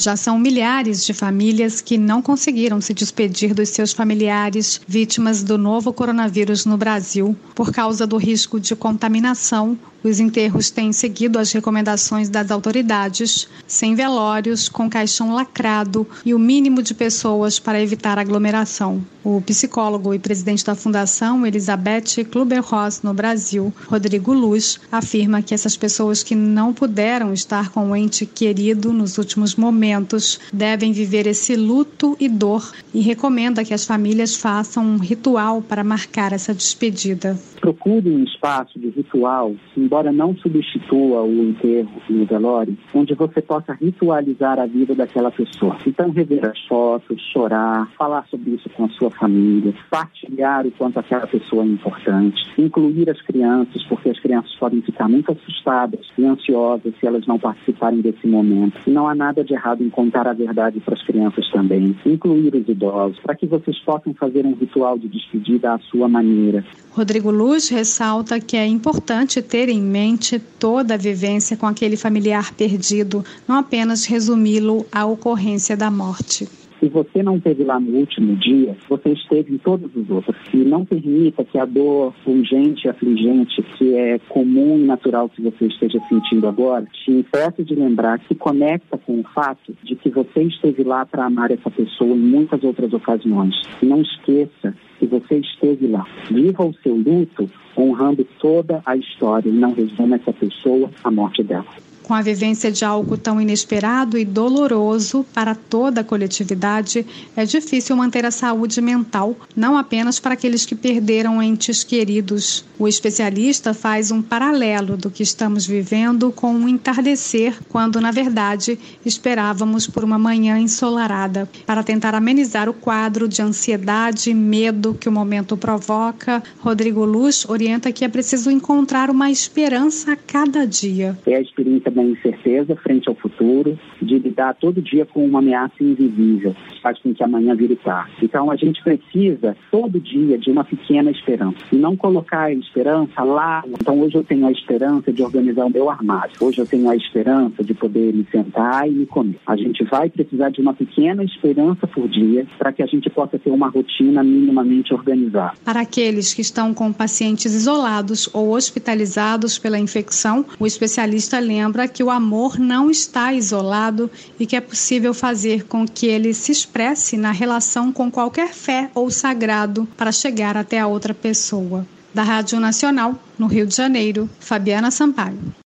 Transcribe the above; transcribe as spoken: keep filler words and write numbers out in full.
Já são milhares de famílias que não conseguiram se despedir dos seus familiares vítimas do novo coronavírus no Brasil. Por causa do risco de contaminação, os enterros têm seguido as recomendações das autoridades, sem velórios, com caixão lacrado e o mínimo de pessoas para evitar aglomeração. O psicólogo e presidente da Fundação Elizabeth Kübler-Ross no Brasil, Rodrigo Luz, afirma que essas pessoas que não puderam estar com o ente querido nos últimos momentos devem viver esse luto e dor e recomenda que as famílias façam um ritual para marcar essa despedida. Procure um espaço de ritual, embora não substitua o enterro e o velório, onde você possa ritualizar a vida daquela pessoa. Então, rever as fotos, chorar, falar sobre isso com a sua família, partilhar o quanto aquela pessoa é importante, incluir as crianças, porque as crianças podem ficar muito assustadas e ansiosas se elas não participarem desse momento. E não há nada de errado em contar a verdade para as crianças também, incluir os idosos, para que vocês possam fazer um ritual de despedida à sua maneira. Rodrigo Luz ressalta que é importante ter em mente toda a vivência com aquele familiar perdido, não apenas resumi-lo à ocorrência da morte. Se você não esteve lá no último dia, você esteve em todos os outros. E não permita que a dor pungente e afligente, que é comum e natural que você esteja sentindo agora, te impeça de lembrar, se conecta com o fato de que você esteve lá para amar essa pessoa em muitas outras ocasiões. Não esqueça que você esteve lá. Viva o seu luto honrando toda a história e não resuma essa pessoa a morte dela. Com a vivência de algo tão inesperado e doloroso para toda a coletividade, é difícil manter a saúde mental, não apenas para aqueles que perderam entes queridos. O especialista faz um paralelo do que estamos vivendo com um entardecer, quando, na verdade, esperávamos por uma manhã ensolarada. Para tentar amenizar o quadro de ansiedade e medo que o momento provoca, Rodrigo Luz orienta que é preciso encontrar uma esperança a cada dia. É a experiência da incerteza frente ao futuro, de lidar todo dia com uma ameaça invisível, faz com que amanhã vire tarde. Então a gente precisa todo dia de uma pequena esperança e não colocar a esperança lá. Então hoje eu tenho a esperança de organizar o meu armário, hoje eu tenho a esperança de poder me sentar e me comer. A gente vai precisar de uma pequena esperança por dia para que a gente possa ter uma rotina minimamente organizada. Para aqueles que estão com pacientes isolados ou hospitalizados pela infecção, o especialista lembra que o amor não está isolado e que é possível fazer com que ele se expresse na relação com qualquer fé ou sagrado para chegar até a outra pessoa. Da Rádio Nacional, no Rio de Janeiro, Fabiana Sampaio.